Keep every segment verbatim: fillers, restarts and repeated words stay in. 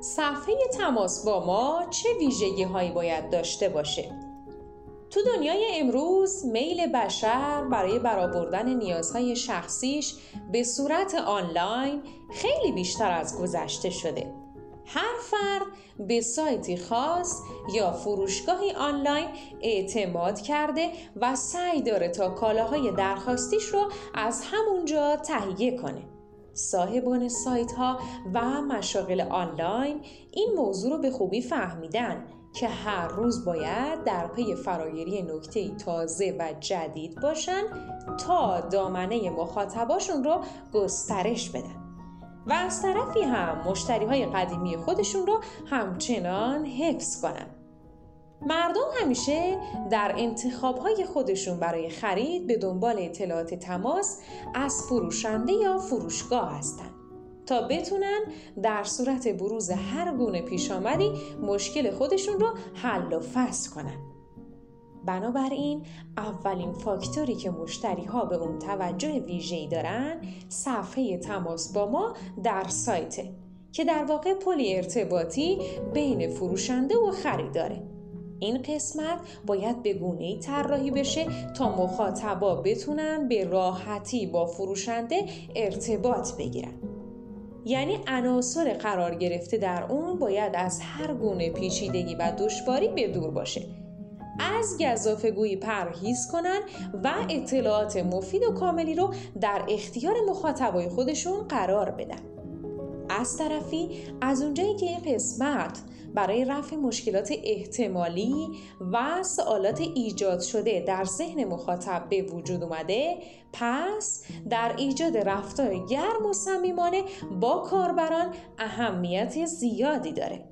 صفحه تماس با ما چه ویژگی هایی باید داشته باشه؟ تو دنیای امروز میل بشر برای برآوردن نیازهای شخصیش به صورت آنلاین خیلی بیشتر از گذشته شده. هر فرد به سایتی خاص یا فروشگاهی آنلاین اعتماد کرده و سعی داره تا کالاهای درخواستیش رو از همونجا تهیه کنه. صاحبان سایت ها و مشاغل آنلاین این موضوع رو به خوبی فهمیدن که هر روز باید در پی فراگیری نکته‌ای تازه و جدید باشن تا دامنه مخاطباشون رو گسترش بدن و از طرفی هم مشتریهای قدیمی خودشون رو همچنان حفظ کنن. مردم همیشه در انتخابهای خودشون برای خرید به دنبال اطلاعات تماس از فروشنده یا فروشگاه هستن تا بتونن در صورت بروز هر گونه پیش آمدی مشکل خودشون رو حل و فصل کنن. بنابراین اولین فاکتوری که مشتری ها به اون توجه ویژه‌ای دارن صفحه تماس با ما در سایته که در واقع پلی ارتباطی بین فروشنده و خریداره. این قسمت باید به گونه‌ای طراحی بشه تا مخاطبا بتونن به راحتی با فروشنده ارتباط بگیرن. یعنی عناصر قرار گرفته در اون باید از هر گونه پیچیدگی و دشواری به دور باشه. از گزافه‌گویی پرهیز کنن و اطلاعات مفید و کاملی رو در اختیار مخاطبای خودشون قرار بدن. از طرفی از اونجایی که این قسمت برای رفع مشکلات احتمالی و سوالات ایجاد شده در ذهن مخاطب به وجود اومده، پس در ایجاد رفتار گرم و صمیمانه با کاربران اهمیت زیادی داره.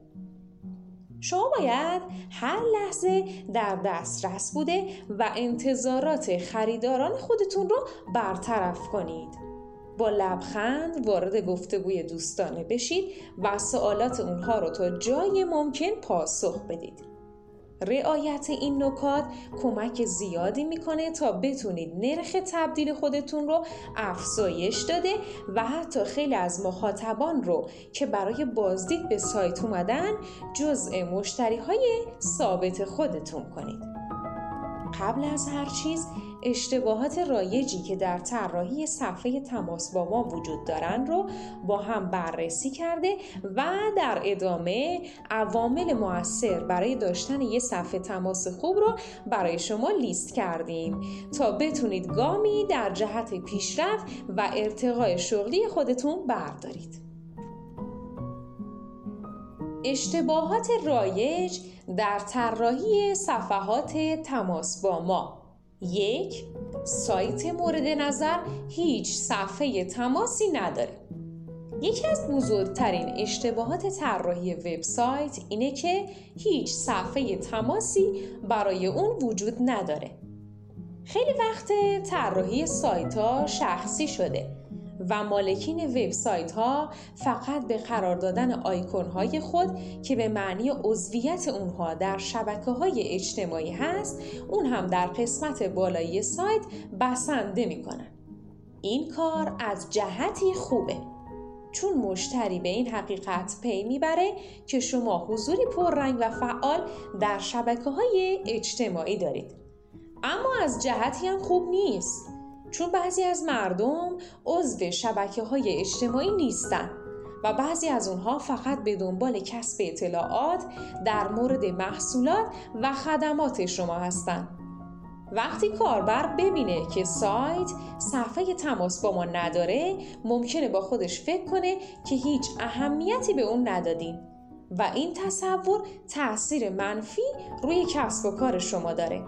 شما باید هر لحظه در دسترس بوده و انتظارات خریداران خودتون رو برطرف کنید. با لبخند وارد گفتگوی دوستانه بشید و سوالات اونها رو تا جای ممکن پاسخ بدید. رعایت این نکات کمک زیادی میکنه تا بتونید نرخ تبدیل خودتون رو افزایش داده و حتی خیلی از مخاطبان رو که برای بازدید به سایت اومدن جزء مشتریهای ثابت خودتون کنید. قبل از هر چیز اشتباهات رایجی که در طراحی صفحه تماس با ما وجود دارن رو با هم بررسی کرده و در ادامه عوامل مؤثر برای داشتن یه صفحه تماس خوب رو برای شما لیست کردیم تا بتونید گامی در جهت پیشرفت و ارتقای شغلی خودتون بردارید. اشتباهات رایج در طراحی صفحات تماس با ما: یک، سایت مورد نظر هیچ صفحه تماسی نداره. یکی از بزرگترین اشتباهات طراحی وبسایت اینه که هیچ صفحه تماسی برای اون وجود نداره. خیلی وقت طراحی سایت‌ها شخصی شده و مالکین وبسایت ها فقط به قرار دادن آیکون های خود که به معنی عضویت اونها در شبکه های اجتماعی هست اون هم در قسمت بالایی سایت بسنده میکنن. این کار از جهتی خوبه چون مشتری به این حقیقت پی میبره که شما حضوری پررنگ و فعال در شبکه های اجتماعی دارید. اما از جهتی هم خوب نیست چون بعضی از مردم عضو شبکه‌های اجتماعی نیستن و بعضی از اونها فقط به دنبال کسب اطلاعات در مورد محصولات و خدمات شما هستن. وقتی کاربر ببینه که سایت صفحه تماس با ما نداره، ممکنه با خودش فکر کنه که هیچ اهمیتی به اون ندادیم و این تصور تأثیر منفی روی کسب و کار شما داره.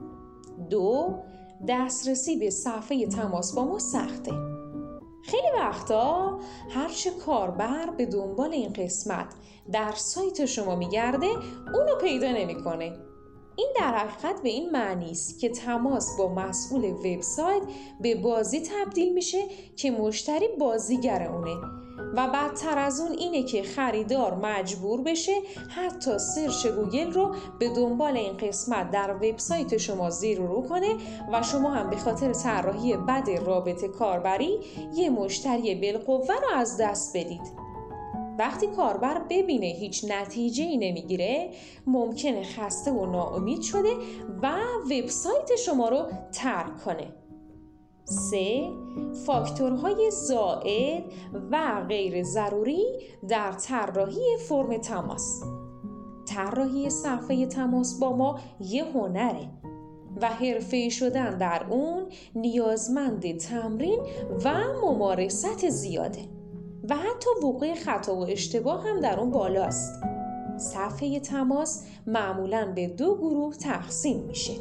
دو، دسترسی به صفحه تماس با ما سخته. خیلی وقتا هرچه کاربر به دنبال این قسمت در سایت شما میگرده اونو پیدا نمیکنه. این در حقیقت به این معنی است که تماس با مسئول وبسایت به بازی تبدیل میشه که مشتری بازیگر اونه و بدتر از اون اینه که خریدار مجبور بشه حتی سرچ گوگل رو به دنبال این قسمت در وبسایت شما زیر و رو کنه و شما هم به خاطر طراحی بد رابطه کاربری یه مشتری بالقوه رو از دست بدید. وقتی کاربر ببینه هیچ نتیجه‌ای نمیگیره، ممکنه خسته و ناامید شده و وبسایت شما رو ترک کنه. سه، فاکتورهای زائد و غیر ضروری در طراحی فرم تماس. طراحی صفحه تماس با ما یه هنره و حرفه‌ای شدن در اون نیازمند تمرین و ممارست زیاده و حتی وقوع خطا و اشتباه هم در اون بالاست. صفحه تماس معمولاً به دو گروه تقسیم میشه.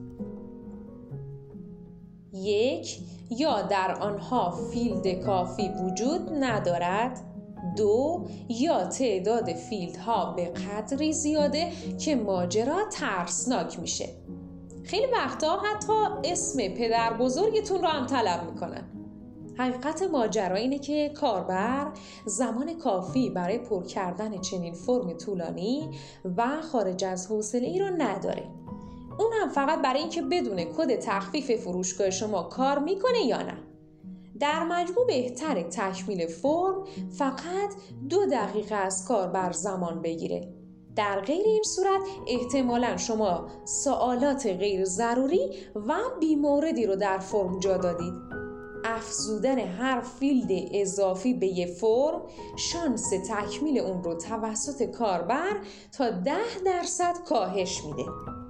یک، یا در آنها فیلد کافی وجود ندارد. دو، یا تعداد فیلدها به قدری زیاده که ماجرا ترسناک میشه. خیلی وقتا حتی اسم پدر بزرگتون رو هم طلب میکنن. حقیقت ماجرا اینه که کاربر زمان کافی برای پر کردن چنین فرم طولانی و خارج از حوصله ای رو نداره. اون هم فقط برای اینکه بدونه کد تخفیف فروشگاه شما کار میکنه یا نه. در مجموع بهتره تکمیل فرم فقط دو دقیقه از کاربر زمان بگیره. در غیر این صورت احتمالاً شما سوالات غیر ضروری و بی‌موردی رو در فرم جا دادید. افزودن هر فیلد اضافی به یه فرم شانس تکمیل اون رو توسط کاربر تا ده درصد کاهش میده.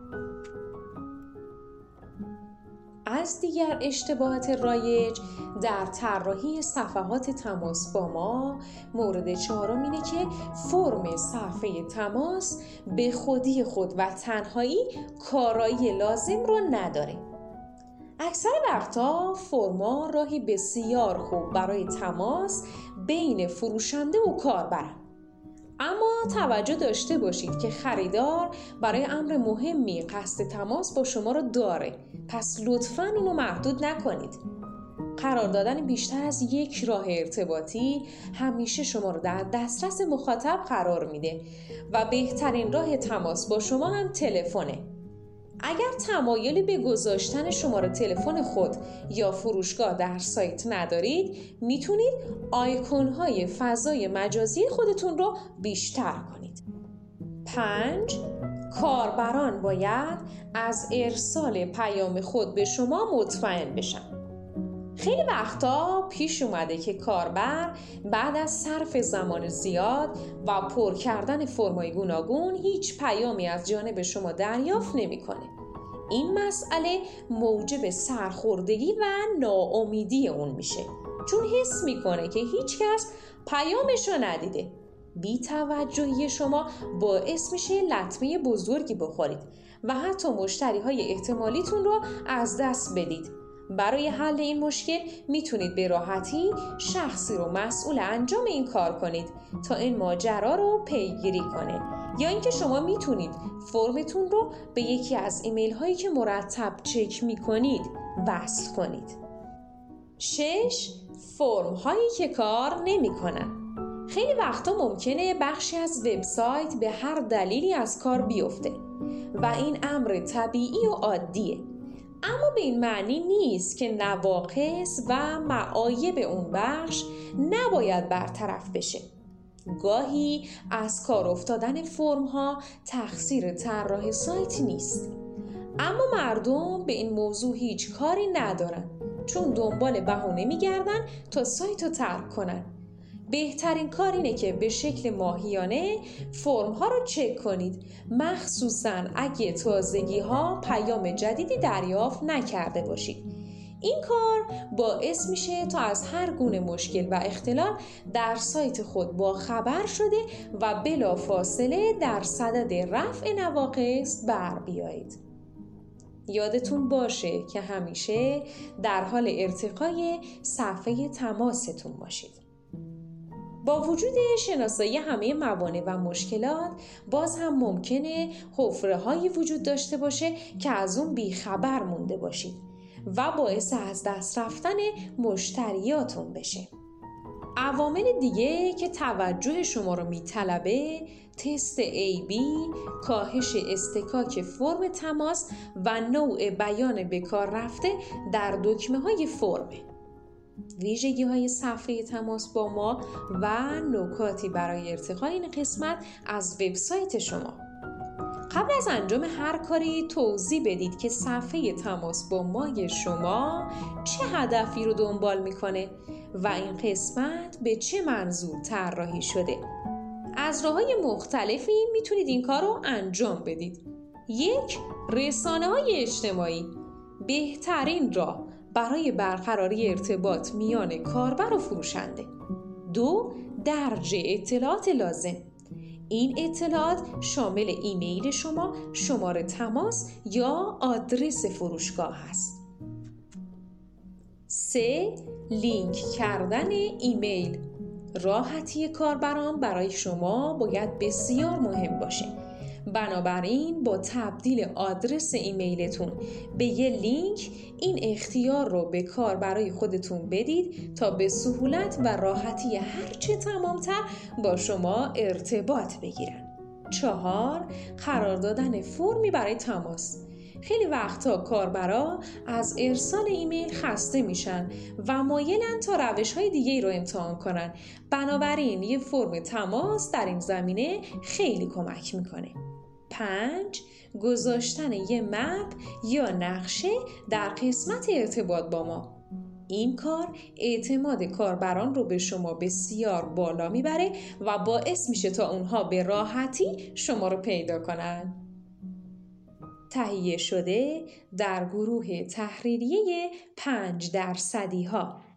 از دیگر اشتباهات رایج در طراحی صفحات تماس با ما، مورد چهارم اینه که فرم صفحه تماس به خودی خود و تنهایی کارایی لازم رو نداره. اکثر وقتا فرما راهی بسیار خوب برای تماس بین فروشنده و کاربرن. اما توجه داشته باشید که خریدار برای امر مهمی قصد تماس با شما رو داره، پس لطفاً اینو محدود نکنید. قرار دادن بیشتر از یک راه ارتباطی همیشه شما رو در دسترس مخاطب قرار میده و بهترین راه تماس با شما هم تلفنه. اگر تمایلی به گذاشتن شماره تلفن خود یا فروشگاه در سایت ندارید، میتونید آیکون‌های فضای مجازی خودتون رو بیشتر کنید. پنج، کاربران باید از ارسال پیام خود به شما مطمئن بشن. خیلی وقتا پیش اومده که کاربر بعد از صرف زمان زیاد و پر کردن فرمای گوناگون هیچ پیامی از جانب شما دریافت نمی‌کنه. این مسئله موجب سرخوردگی و ناامیدی اون میشه، چون حس میکنه که هیچ کس پیامشو ندیده. بی توجهی شما باعث میشه لطمه بزرگی بخورید و حتی مشتری های احتمالیتون رو از دست بدید. برای حل این مشکل میتونید به راحتی شخصی رو مسئول انجام این کار کنید تا این ماجرا رو پیگیری کنه، یا اینکه شما میتونید فرمتون رو به یکی از ایمیل هایی که مرتب چک میکنید وصل کنید. شش، فرم هایی که کار نمیکنن. خیلی وقتا ممکنه بخشی از وبسایت به هر دلیلی از کار بیفته و این امر طبیعی و عادیه، اما به این معنی نیست که نواقص و معایب اون بخش نباید برطرف بشه. گاهی از کار افتادن فرم ها تقصیر طراح سایت نیست، اما مردم به این موضوع هیچ کاری ندارن، چون دنبال بهونه میگردن تا سایت رو ترک کنن. بهترین کار اینه که به شکل ماهیانه فرم ها رو چک کنید، مخصوصاً اگه تازگی ها پیام جدیدی دریافت نکرده باشید. این کار باعث میشه تا از هر گونه مشکل و اختلال در سایت خود با خبر شده و بلافاصله در صدد رفع نواقص بر بیایید. یادتون باشه که همیشه در حال ارتقای صفحه تماستون باشید. با وجود شناسایی همه موانع و مشکلات، باز هم ممکنه حفره هایی وجود داشته باشه که از اون بیخبر مونده باشید و باعث از دست رفتن مشتریاتون بشه. عوامل دیگه که توجه شما رو میطلبه تست ای بی، کاهش استکاک فرم تماس و نوع بیان به کار رفته در دکمه های فرمه. ویژگی های صفحه تماس با ما و نکاتی برای ارتقای این قسمت از وبسایت شما. قبل از انجام هر کاری توضیح بدید که صفحه تماس با ما شما چه هدفی رو دنبال میکنه و این قسمت به چه منظور طراحی شده. از راه‌های مختلفی میتونید این کار رو انجام بدید. یک، رسانه‌های اجتماعی بهترین راه برای برقراری ارتباط میان کاربر و فروشنده. دو، درج اطلاعات لازم. این اطلاعات شامل ایمیل شما، شماره تماس یا آدرس فروشگاه است. سه، لینک کردن ایمیل. راحتی کاربران برای شما باید بسیار مهم باشه. بنابراین با تبدیل آدرس ایمیلتون به یه لینک این اختیار رو به کاربرای خودتون بدید تا به سهولت و راحتی هرچه تمامتر با شما ارتباط بگیرن. چهار، قرار دادن فرمی برای تماس. خیلی وقتا کاربرا از ارسال ایمیل خسته میشن و مایلن تا روش‌های دیگه‌ای رو امتحان کنن. بنابراین یه فرم تماس در این زمینه خیلی کمک میکنه. پنج، گذاشتن یه مپ یا نقشه در قسمت ارتباط با ما. این کار اعتماد کاربران رو به شما بسیار بالا میبره و باعث میشه تا اونها به راحتی شما رو پیدا کنن. تهیه شده در گروه تحریریه پنج درصدی ها.